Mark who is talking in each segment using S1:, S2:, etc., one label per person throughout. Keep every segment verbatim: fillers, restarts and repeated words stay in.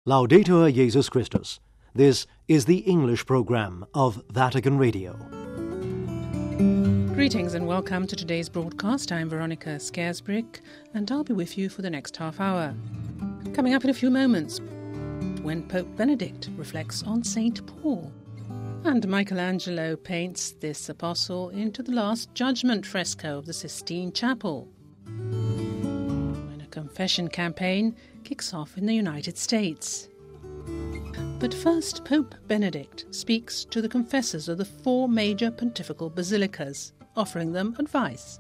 S1: Laudetur Jesus Christus. This is the English program of Vatican Radio.
S2: Greetings and welcome to today's broadcast. I'm Veronica Scaresbrick and I'll be with you for the next half hour. Coming up in a few moments, when Pope Benedict reflects on Saint Paul. And Michelangelo paints this apostle into the Last Judgment fresco of the Sistine Chapel. When a confession campaign kicks off in the United States. But first, Pope Benedict speaks to the confessors of the four major pontifical basilicas, offering them advice.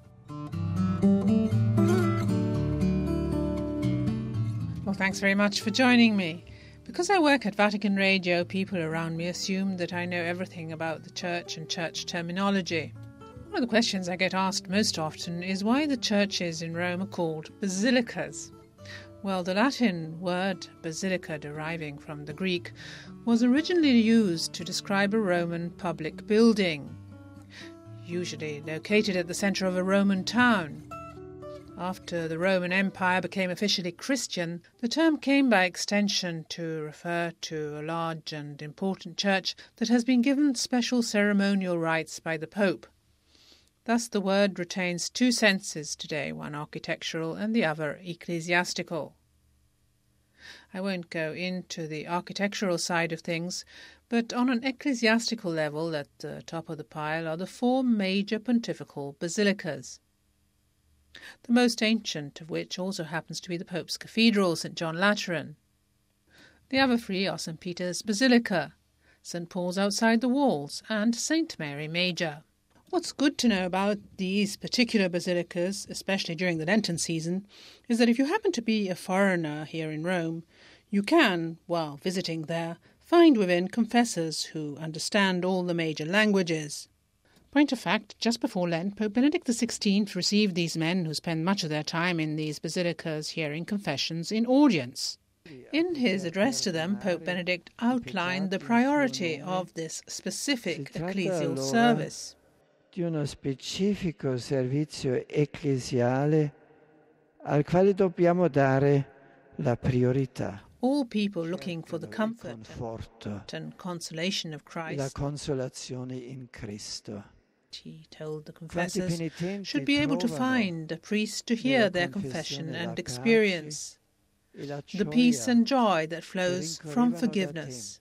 S2: Well, thanks very much for joining me. Because I work at Vatican Radio, people around me assume that I know everything about the Church and Church terminology. One of the questions I get asked most often is why the churches in Rome are called basilicas. Well, the Latin word basilica, deriving from the Greek, was originally used to describe a Roman public building, usually located at the centre of a Roman town. After the Roman Empire became officially Christian, the term came by extension to refer to a large and important church that has been given special ceremonial rights by the Pope. Thus the word retains two senses today, one architectural and the other ecclesiastical. I won't go into the architectural side of things, but on an ecclesiastical level, at the top of the pile are the four major pontifical basilicas. The most ancient of which also happens to be the Pope's Cathedral, Saint John Lateran. The other three are Saint Peter's Basilica, Saint Paul's outside the walls, and Saint Mary Major. What's good to know about these particular basilicas, especially during the Lenten season, is that if you happen to be a foreigner here in Rome, you can, while visiting there, find within confessors who understand all the major languages. Point of fact, just before Lent, Pope Benedict the sixteenth received these men who spend much of their time in these basilicas hearing confessions in audience. In his address to them, Pope Benedict outlined the priority of this specific ecclesial service.
S3: Di uno specifico servizio ecclesiale al quale dobbiamo dare la priorità.
S2: All people looking for the comfort and consolation of Christ,
S3: la consolazione in Cristo.
S2: He told the confessors, should be able to find a priest to hear their confession and experience the peace and joy that flows from forgiveness.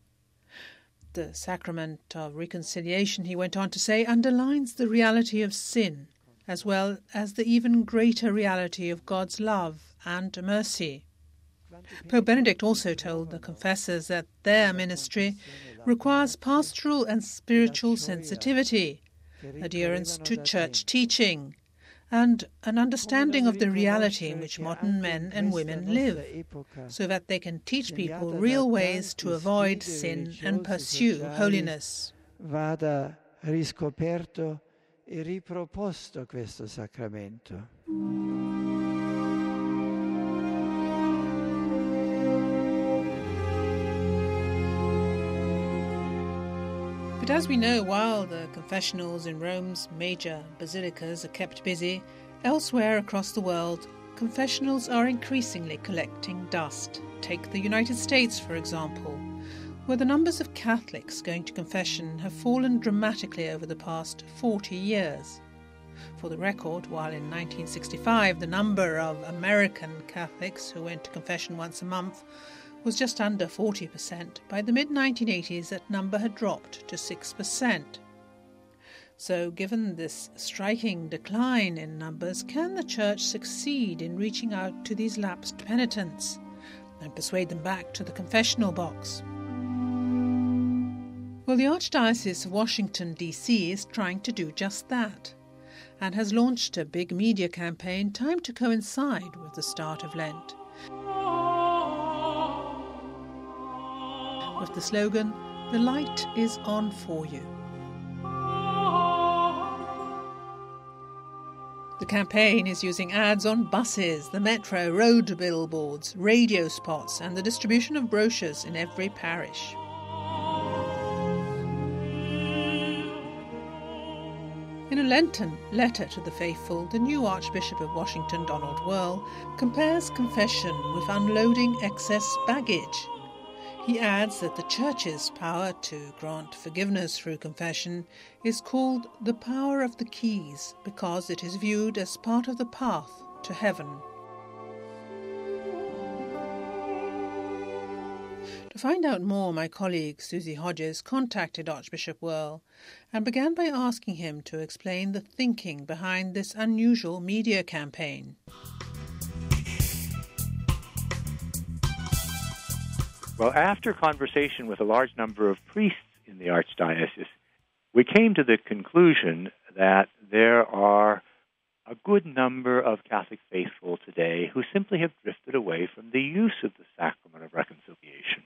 S2: The sacrament of reconciliation, he went on to say, underlines the reality of sin, as well as the even greater reality of God's love and mercy. Pope Benedict also told the confessors that their ministry requires pastoral and spiritual sensitivity, adherence to church teaching, and an understanding of the reality in which modern men and women live, so that they can teach people real ways to avoid sin and pursue holiness.
S3: Vada riscoperto e riproposto questo sacramento.
S2: But as we know, while the confessionals in Rome's major basilicas are kept busy, elsewhere across the world, confessionals are increasingly collecting dust. Take the United States, for example, where the numbers of Catholics going to confession have fallen dramatically over the past forty years. For the record, while in nineteen sixty-five the number of American Catholics who went to confession once a month was just under forty percent, by the mid nineteen eighties that number had dropped to six percent. So given this striking decline in numbers, can the Church succeed in reaching out to these lapsed penitents and persuade them back to the confessional box? Well, the Archdiocese of Washington, D C is trying to do just that, and has launched a big media campaign timed to coincide with the start of Lent, with the slogan, "The light is on for you." The campaign is using ads on buses, the metro, road billboards, radio spots, and the distribution of brochures in every parish. In a Lenten letter to the faithful, the new Archbishop of Washington, Donald Wuerl, compares confession with unloading excess baggage. He adds that the Church's power to grant forgiveness through confession is called the power of the keys because it is viewed as part of the path to heaven. To find out more, my colleague Susie Hodges contacted Archbishop Wuerl and began by asking him to explain the thinking behind this unusual media campaign.
S4: Well, after conversation with a large number of priests in the Archdiocese, we came to the conclusion that there are a good number of Catholic faithful today who simply have drifted away from the use of the sacrament of reconciliation.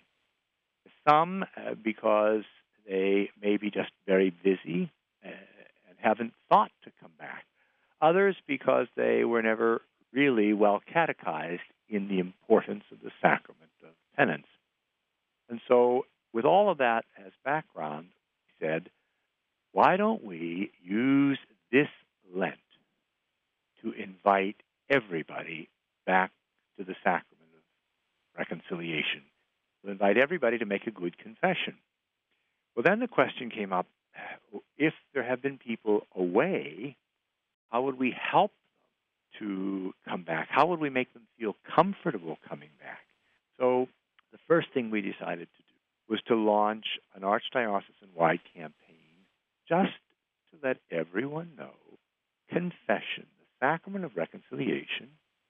S4: Some uh, because they may be just very busy uh, and haven't thought to come back. Others because they were never really well catechized in the importance of the sacrament of penance. And so, with all of that as background, he said, why don't we use this Lent to invite everybody back to the sacrament of reconciliation? To invite everybody to make a good confession. Well, then the question came up, if there have been people away, how would we help them to come back? How would we make them feel comfortable coming back? So the first thing we decided to do was to launch an archdiocesan-wide campaign just to let everyone know confession, the sacrament of reconciliation,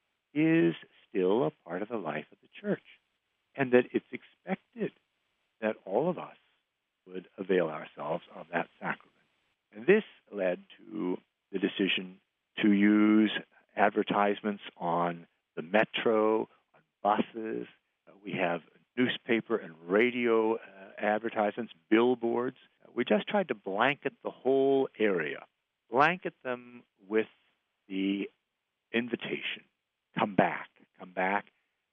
S4: is still a part of the life of the Church, and that it's expected that all of us would avail ourselves of that sacrament. And this led to the decision to use advertisements on the metro, on buses. Uh, we have newspaper and radio uh, advertisements, billboards. Uh, we just tried to blanket the whole area, blanket them with the invitation, come back, come back,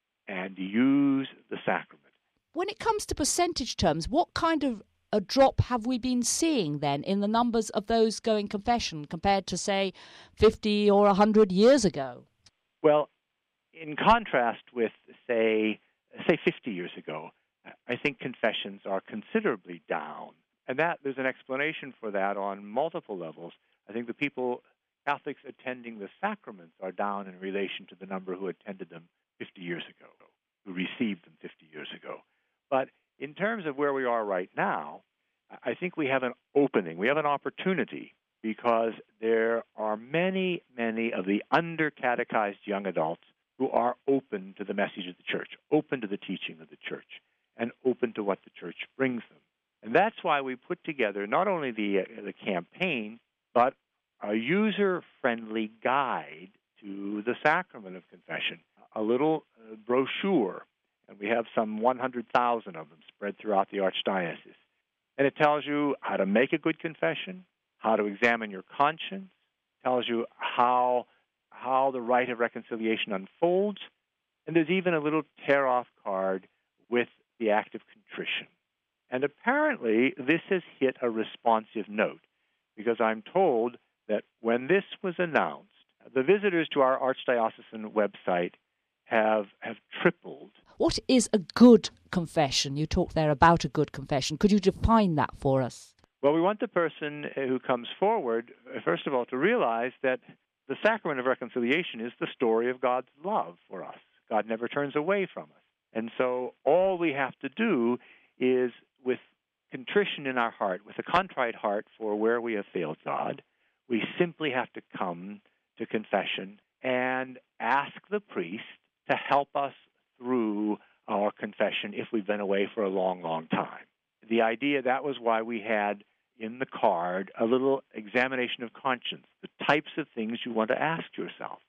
S4: and use the sacrament.
S5: When it comes to percentage terms, what kind of a drop have we been seeing then in the numbers of those going confession compared to, say, fifty or one hundred years ago?
S4: Well, in contrast with, say, say fifty years ago, I think confessions are considerably down. And that there's an explanation for that on multiple levels. I think the people, Catholics attending the sacraments, are down in relation to the number who attended them fifty years ago, who received them fifty years ago. But in terms of where we are right now, I think we have an opening, we have an opportunity, because there are many, many of the under-catechized young adults who are open to the message of the Church, open to the teaching of the Church, and open to what the Church brings them. And that's why we put together not only the, uh, the campaign, but a user-friendly guide to the sacrament of confession, a little uh, brochure, and we have some one hundred thousand of them spread throughout the Archdiocese. And it tells you how to make a good confession, how to examine your conscience, tells you how how the rite of reconciliation unfolds, and there's even a little tear-off card with the act of contrition. And apparently this has hit a responsive note, because I'm told that when this was announced, the visitors to our Archdiocesan website have have tripled.
S5: What is a good confession? You talked there about a good confession. Could you define that for us?
S4: Well, we want the person who comes forward, first of all, to realize that the sacrament of reconciliation is the story of God's love for us. God never turns away from us. And so all we have to do is, with contrition in our heart, with a contrite heart for where we have failed God, we simply have to come to confession and ask the priest to help us through our confession if we've been away for a long, long time. The idea, that was why we had in the card a little examination of conscience, the types of things you want to ask yourself.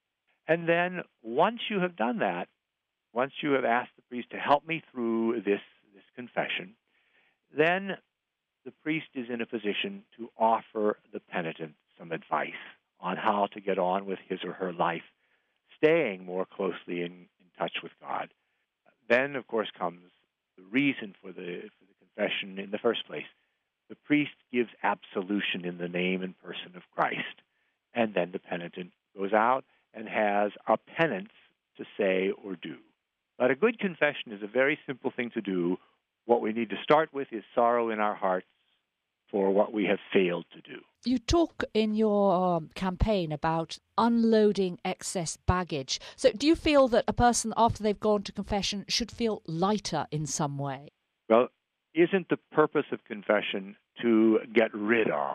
S4: And then once you have done that, once you have asked the priest to help me through this, this confession, then the priest is in a position to offer the penitent some advice on how to get on with his or her life, staying more closely in, in touch with God. Then, of course, comes the reason for the, for the confession in the first place. The priest gives absolution in the name and person of Christ. And then the penitent goes out and has a penance to say or do. But a good confession is a very simple thing to do. What we need to start with is sorrow in our hearts for what we have failed to do.
S5: You talk in your um, campaign about unloading excess baggage. So do you feel that a person, after they've gone to confession, should feel lighter in some way?
S4: Well, isn't the purpose of confession to get rid of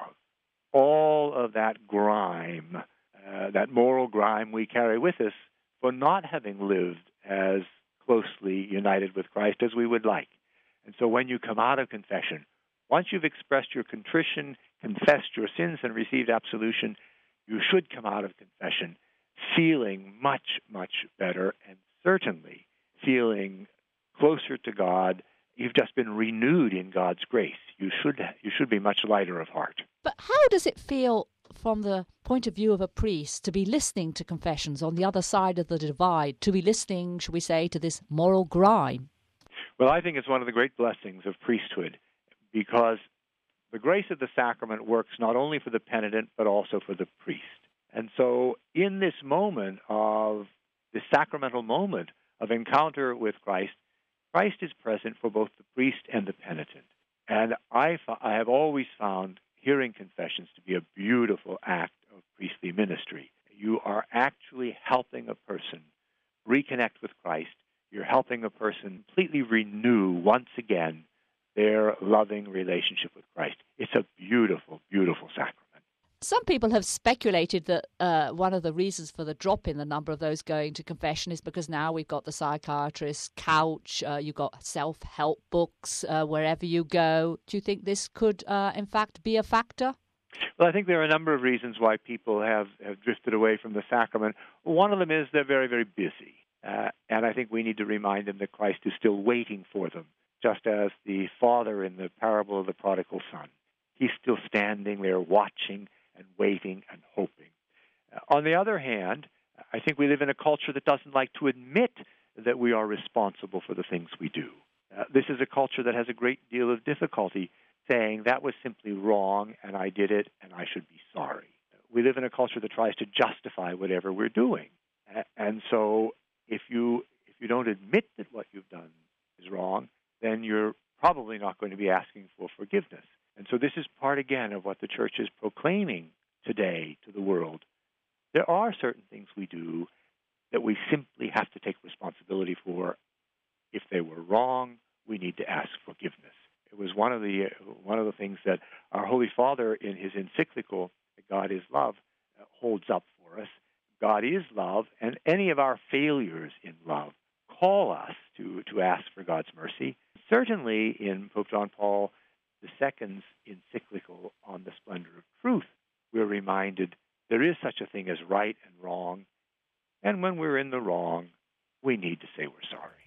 S4: all of that grime, uh, that moral grime we carry with us for not having lived as closely united with Christ as we would like? And so when you come out of confession, once you've expressed your contrition, confessed your sins, and received absolution, you should come out of confession feeling much, much better, and certainly feeling closer to God. You've just been renewed in God's grace. You should you should be much lighter of heart.
S5: But how does it feel from the point of view of a priest to be listening to confessions on the other side of the divide, to be listening, shall we say, to this moral grime?
S4: Well, I think it's one of the great blessings of priesthood, because the grace of the sacrament works not only for the penitent, but also for the priest. And so in this moment of, this sacramental moment of encounter with Christ, Christ is present for both the priest and the penitent. And I, I have always found hearing confessions to be a beautiful act of priestly ministry. You are actually helping a person reconnect with Christ. You're helping a person completely renew once again their loving relationship with Christ. It's a beautiful, beautiful sacrament.
S5: Some people have speculated that uh, one of the reasons for the drop in the number of those going to confession is because now we've got the psychiatrist's couch, uh, you've got self-help books uh, wherever you go. Do you think this could, uh, in fact, be a factor?
S4: Well, I think there are a number of reasons why people have, have drifted away from the sacrament. One of them is they're very, very busy. Uh, and I think we need to remind them that Christ is still waiting for them, just as the father in the parable of the prodigal son. He's still standing there watching and waiting and hoping. Uh, on the other hand, I think we live in a culture that doesn't like to admit that we are responsible for the things we do. Uh, this is a culture that has a great deal of difficulty saying that was simply wrong and I did it and I should be sorry. We live in a culture that tries to justify whatever we're doing. Uh, and so if you if you don't admit that what you've done is wrong, then you're probably not going to be asking for forgiveness. And so this is part, again, of what the Church is proclaiming today to the world. There are certain things we do that we simply have to take responsibility for. If they were wrong, we need to ask forgiveness. It was one of the one of the things that our Holy Father, in his encyclical, God is Love, uh, holds up for us. God is love, and any of our failures in love call us to, to ask for God's mercy. Certainly in Pope John Paul the Second's encyclical on the splendor of truth, we're reminded there is such a thing as right and wrong, and when we're in the wrong, we need to say we're sorry.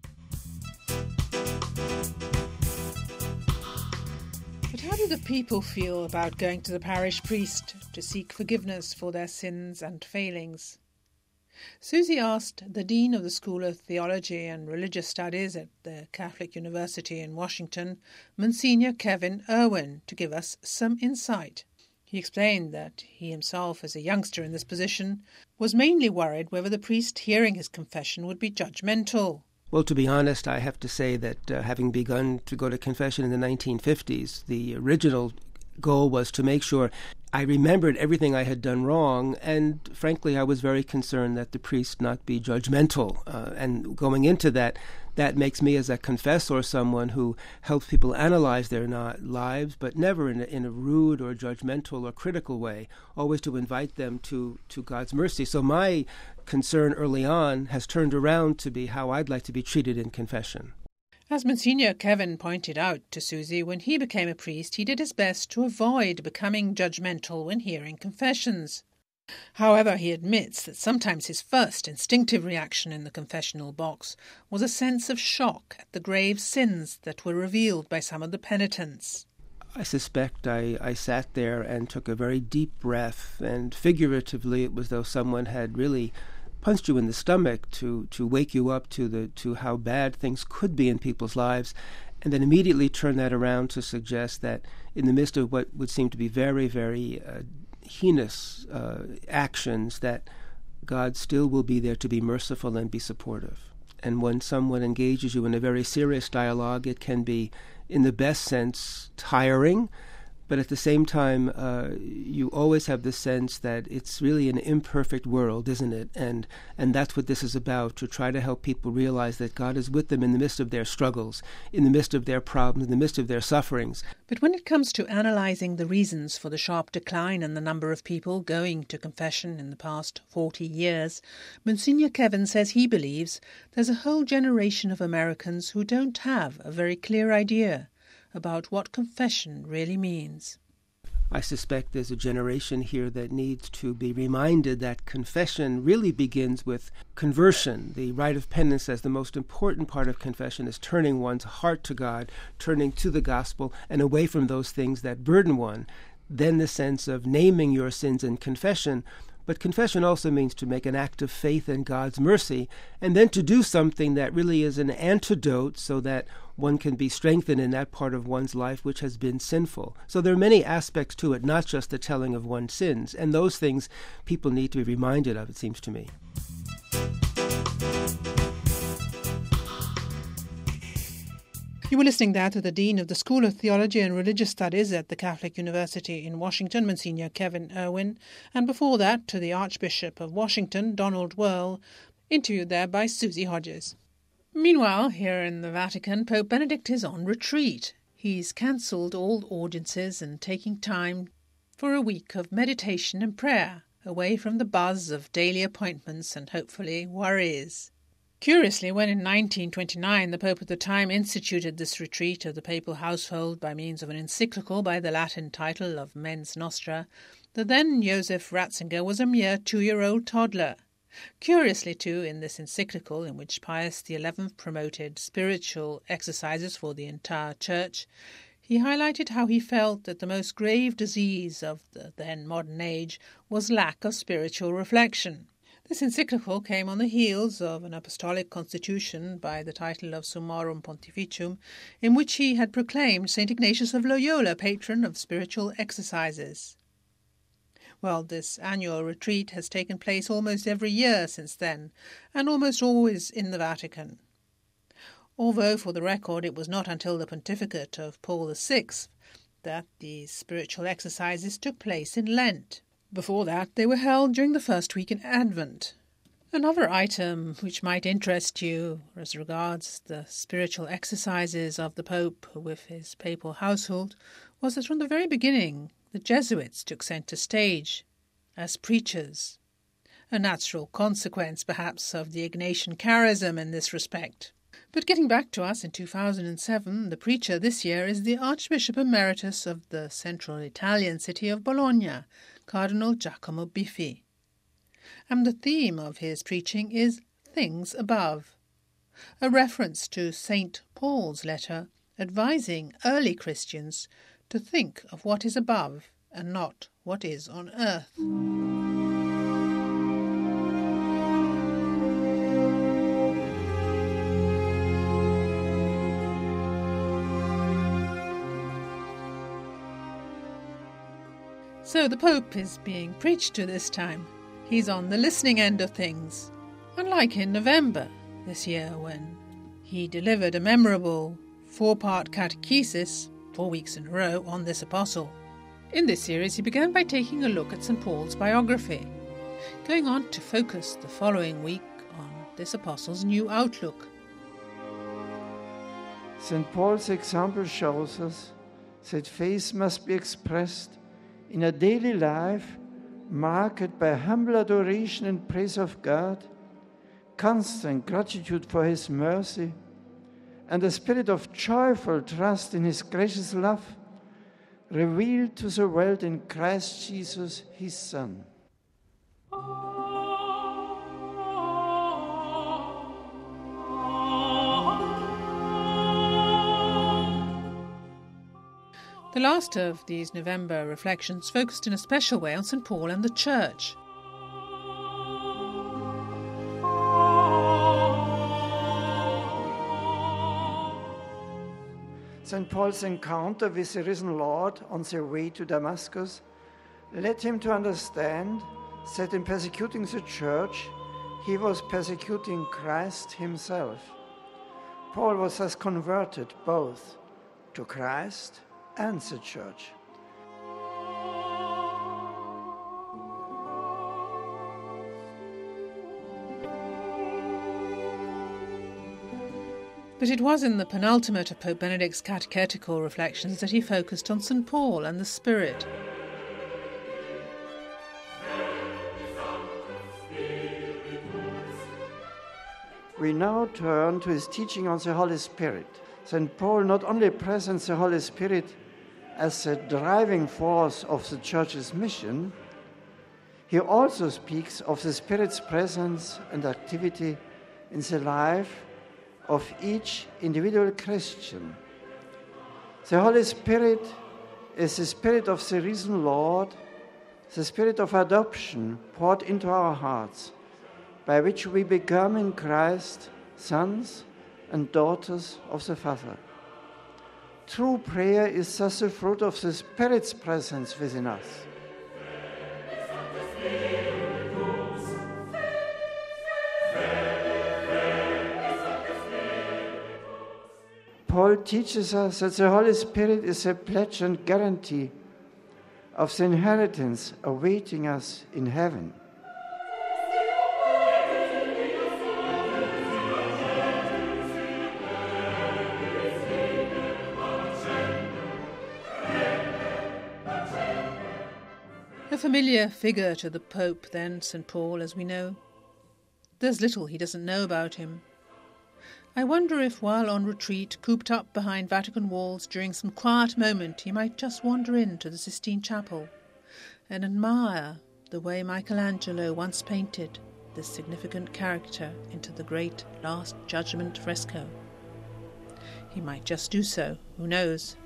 S2: But how do the people feel about going to the parish priest to seek forgiveness for their sins and failings? Susie asked the Dean of the School of Theology and Religious Studies at the Catholic University in Washington, Monsignor Kevin Irwin, to give us some insight. He explained that he himself, as a youngster in this position, was mainly worried whether the priest hearing his confession would be judgmental.
S6: Well, to be honest, I have to say that uh, having begun to go to confession in the nineteen fifties, the original goal was to make sure I remembered everything I had done wrong, and frankly, I was very concerned that the priest not be judgmental. Uh, and going into that, that makes me as a confessor someone who helps people analyze their not lives, but never in a, in a rude or judgmental or critical way, always to invite them to, to God's mercy. So my concern early on has turned around to be how I'd like to be treated in confession.
S2: As Monsignor Kevin pointed out to Susie, when he became a priest, he did his best to avoid becoming judgmental when hearing confessions. However, he admits that sometimes his first instinctive reaction in the confessional box was a sense of shock at the grave sins that were revealed by some of the penitents.
S6: I suspect I, I sat there and took a very deep breath, and figuratively it was though someone had really punched you in the stomach to, to wake you up to the to how bad things could be in people's lives. and then immediately turn that around to suggest that in the midst of what would seem to be very, very uh, heinous uh, actions, that God still will be there to be merciful and be supportive. And when someone engages you in a very serious dialogue, it can be, in the best sense, tiring, but at the same time, uh, you always have the sense that it's really an imperfect world, isn't it? And and that's what this is about, to try to help people realize that God is with them in the midst of their struggles, in the midst of their problems, in the midst of their sufferings.
S2: But when it comes to analysing the reasons for the sharp decline in the number of people going to confession in the past forty years, Monsignor Kevin says he believes there's a whole generation of Americans who don't have a very clear idea about what confession really means.
S6: I suspect there's a generation here that needs to be reminded that confession really begins with conversion. The rite of penance, as the most important part of confession, is turning one's heart to God, turning to the gospel and away from those things that burden one. Then the sense of naming your sins in confession. But confession also means to make an act of faith in God's mercy, and then to do something that really is an antidote so that one can be strengthened in that part of one's life which has been sinful. So there are many aspects to it, not just the telling of one's sins. And those things people need to be reminded of, it seems to me.
S2: You were listening there to the Dean of the School of Theology and Religious Studies at the Catholic University in Washington, Monsignor Kevin Irwin, and before that to the Archbishop of Washington, Donald Wuerl, interviewed there by Susie Hodges. Meanwhile, here in the Vatican, Pope Benedict is on retreat. He's cancelled all audiences and taking time for a week of meditation and prayer, away from the buzz of daily appointments and hopefully worries. Curiously, when in nineteen twenty-nine the Pope at the time instituted this retreat of the papal household by means of an encyclical by the Latin title of Mens Nostra, the then Joseph Ratzinger was a mere two-year-old toddler. Curiously, too, in this encyclical, in which Pius the eleventh promoted spiritual exercises for the entire Church, he highlighted how he felt that the most grave disease of the then modern age was lack of spiritual reflection. This encyclical came on the heels of an apostolic constitution by the title of Summorum Pontificum, in which he had proclaimed Saint Ignatius of Loyola patron of spiritual exercises. Well, this annual retreat has taken place almost every year since then, and almost always in the Vatican. Although, for the record, it was not until the pontificate of Paul the Sixth that these spiritual exercises took place in Lent. Before that, they were held during the first week in Advent. Another item which might interest you as regards the spiritual exercises of the Pope with his papal household was that from the very beginning the Jesuits took centre stage as preachers, a natural consequence perhaps of the Ignatian charism in this respect. But getting back to us, in two thousand seven, the preacher this year is the Archbishop Emeritus of the central Italian city of Bologna, Cardinal Giacomo Biffi. And the theme of his preaching is Things Above, a reference to Saint Paul's letter advising early Christians to think of what is above and not what is on earth. So the Pope is being preached to this time. He's on the listening end of things, unlike in November this year when he delivered a memorable four-part catechesis, four weeks in a row, on this apostle. In this series he began by taking a look at Saint Paul's biography, going on to focus the following week on this apostle's new outlook.
S3: Saint Paul's example shows us that faith must be expressed in a daily life marked by humble adoration and praise of God, constant gratitude for His mercy, and a spirit of joyful trust in His gracious love, revealed to the world in Christ Jesus, His Son.
S2: The last of these November reflections focused in a special way on Saint Paul and the Church.
S3: Saint Paul's encounter with the risen Lord on their way to Damascus led him to understand that in persecuting the church, he was persecuting Christ himself. Paul was thus converted both to Christ and the church.
S2: But it was in the penultimate of Pope Benedict's catechetical reflections that he focused on Saint Paul and the Spirit.
S3: We now turn to his teaching on the Holy Spirit. Saint Paul not only presents the Holy Spirit as the driving force of the Church's mission, he also speaks of the Spirit's presence and activity in the life of each individual Christian. The Holy Spirit is the Spirit of the risen Lord, the Spirit of adoption poured into our hearts, by which we become in Christ sons and daughters of the Father. True prayer is thus the fruit of the Spirit's presence within us. Paul teaches us that the Holy Spirit is a pledge and guarantee of the inheritance awaiting us in heaven.
S2: A familiar figure to the Pope, then, Saint Paul, as we know. There's little he doesn't know about him. I wonder if, while on retreat, cooped up behind Vatican walls, during some quiet moment he might just wander into the Sistine Chapel and admire the way Michelangelo once painted this significant character into the great Last Judgment fresco. He might just do so, who knows?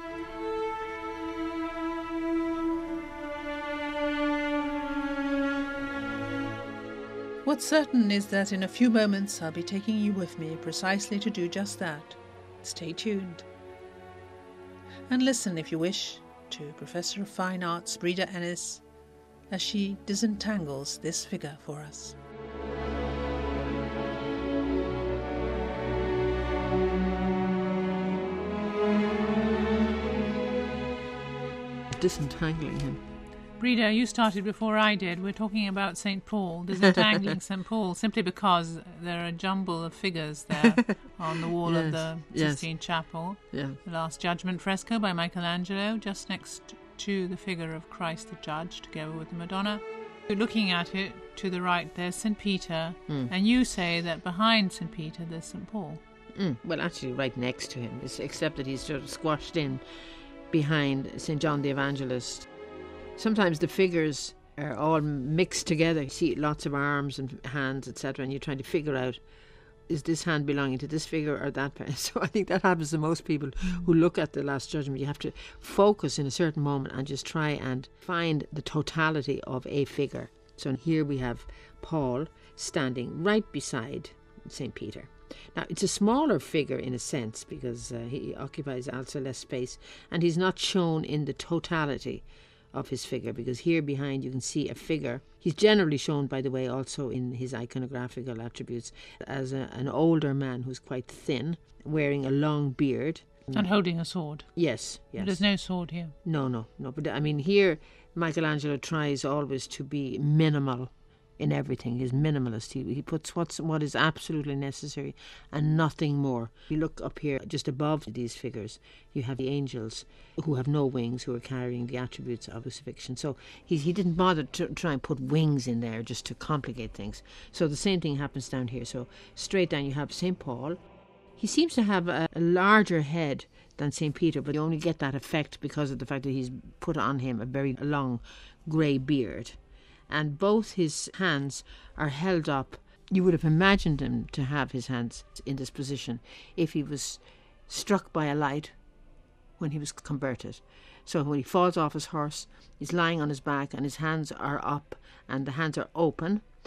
S2: What's certain is that in a few moments I'll be taking you with me precisely to do just that. Stay tuned. And listen, if you wish, to Professor of Fine Arts Breda Ennis as she disentangles this figure for us.
S7: Disentangling him.
S2: Breda, you started before I did. We're talking about Saint Paul, disentangling Saint Paul, simply because there are a jumble of figures there on the wall
S7: yes,
S2: of the Sistine yes. Chapel.
S7: Yeah.
S2: The Last Judgment fresco by Michelangelo, just next to the figure of Christ the Judge, together with the Madonna. Looking at it, to the right there's Saint Peter, mm. and you say that behind Saint Peter there's Saint Paul.
S7: Mm. Well, actually right next to him, except that he's sort of squashed in behind Saint John the Evangelist. Sometimes the figures are all mixed together. You see lots of arms and hands, et cetera, and you're trying to figure out, is this hand belonging to this figure or that? So I think that happens to most people who look at the Last Judgment. You have to focus in a certain moment and just try and find the totality of a figure. So here we have Paul standing right beside Saint Peter. Now, it's a smaller figure in a sense because uh, he occupies also less space, and he's not shown in the totality of his figure, because here behind you can see a figure. He's generally shown, by the way, also in his iconographical attributes as a, an older man who's quite thin, wearing a long beard.
S2: And holding a sword.
S7: Yes, yes.
S2: But there's no sword here.
S7: No, no, no. But I mean, here Michelangelo tries always to be minimal in everything. He's minimalist. He, he puts what's what is absolutely necessary and nothing more. You look up here, just above these figures, you have the angels who have no wings, who are carrying the attributes of crucifixion. So he he didn't bother to try and put wings in there just to complicate things. So the same thing happens down here. So straight down you have Saint Paul. He seems to have a, a larger head than Saint Peter, but you only get that effect because of the fact that he's put on him a very long grey beard. And both his hands are held up. You would have imagined him to have his hands in this position if he was struck by a light when he was converted. So when he falls off his horse, he's lying on his back and his hands are up and the hands are open.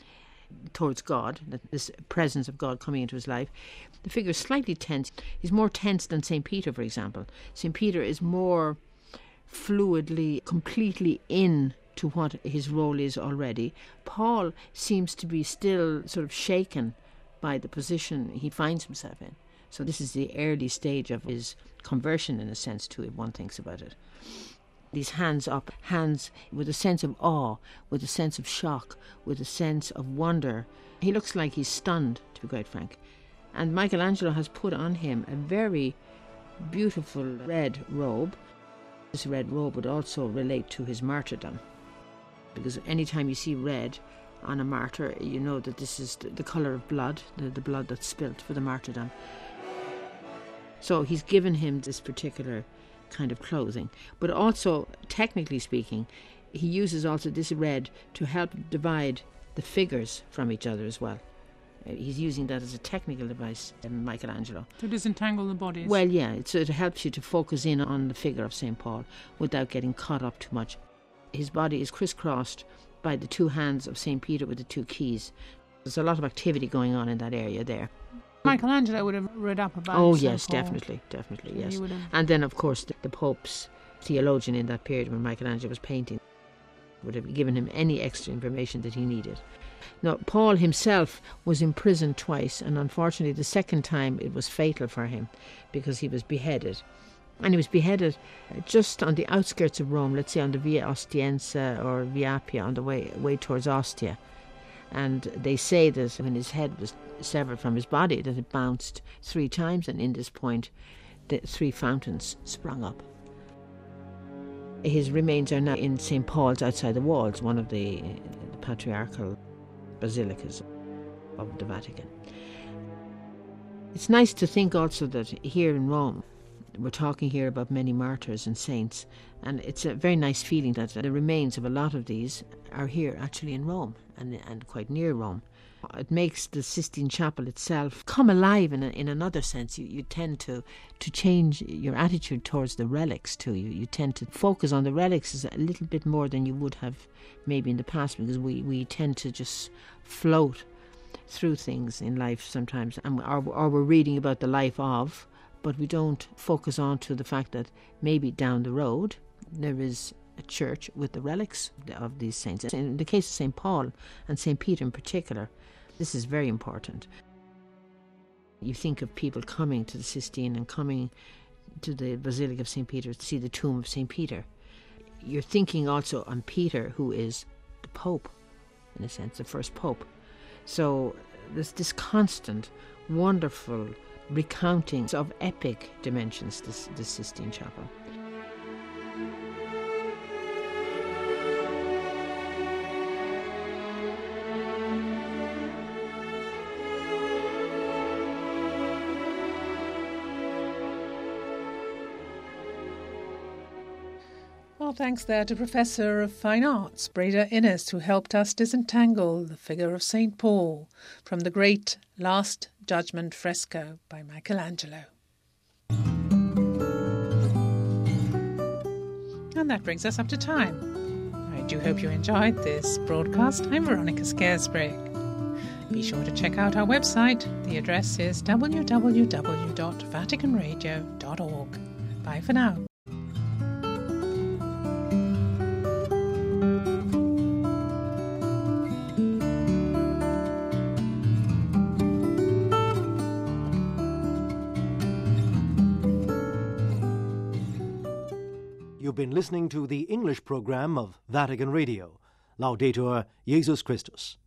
S7: towards God, this presence of God coming into his life. The figure is slightly tense. He's more tense than Saint Peter, for example. Saint Peter is more fluidly, completely in to what his role is already. Paul seems to be still sort of shaken by the position he finds himself in. So this is the early stage of his conversion, in a sense, too, if one thinks about it. These hands up, hands with a sense of awe, with a sense of shock, with a sense of wonder. He looks like he's stunned, to be quite frank. And Michelangelo has put on him a very beautiful red robe. This red robe would also relate to his martyrdom, because anytime you see red on a martyr, you know that this is the, the colour of blood, the, the blood that's spilt for the martyrdom. So he's given him this particular kind of clothing. But also, technically speaking, he uses also this red to help divide the figures from each other as well. Uh, he's using that as a technical device, um, Michelangelo.
S2: To disentangle the bodies?
S7: Well, yeah, it's, it helps you to focus in on the figure of Saint Paul without getting caught up too much. His body is crisscrossed by the two hands of Saint Peter with the two keys. There's a lot of activity going on in that area there.
S2: Michelangelo would have read up about
S7: Oh,
S2: Saint
S7: yes,
S2: Paul.
S7: definitely, definitely, yes.
S2: He would have-
S7: And then, of course, the, the Pope's theologian in that period when Michelangelo was painting would have given him any extra information that he needed. Now, Paul himself was imprisoned twice, and unfortunately the second time it was fatal for him because he was beheaded. And he was beheaded just on the outskirts of Rome, let's say on the Via Ostiense or Via Appia, on the way, way towards Ostia. And they say that when his head was severed from his body, that it bounced three times, and in this point the three fountains sprung up. His remains are now in Saint Paul's outside the walls, one of the, the patriarchal basilicas of the Vatican. It's nice to think also that here in Rome, we're talking here about many martyrs and saints, and it's a very nice feeling that the remains of a lot of these are here actually in Rome and, and quite near Rome. It makes the Sistine Chapel itself come alive in a, in another sense. You, you tend to, to change your attitude towards the relics too. You, you tend to focus on the relics a little bit more than you would have maybe in the past, because we, we tend to just float through things in life sometimes, and or, or we're reading about the life of, but we don't focus on to the fact that maybe down the road there is a church with the relics of these saints. In the case of Saint Paul and Saint Peter in particular, this is very important. You think of people coming to the Sistine and coming to the Basilica of Saint Peter to see the tomb of Saint Peter. You're thinking also on Peter, who is the Pope, in a sense, the first Pope. So there's this constant, wonderful recountings of epic dimensions, this, this Sistine Chapel.
S2: Well, thanks there to Professor of Fine Arts, Breda Innes, who helped us disentangle the figure of Saint Paul from the great Last Judgment fresco by Michelangelo. And that brings us up to time. I do hope you enjoyed this broadcast. I'm Veronica Scaresbrigg. Be sure to check out our website. The address is w w w dot vatican radio dot org. Bye for now.
S1: You've been listening to the English program of Vatican Radio. Laudetur Jesus Christus.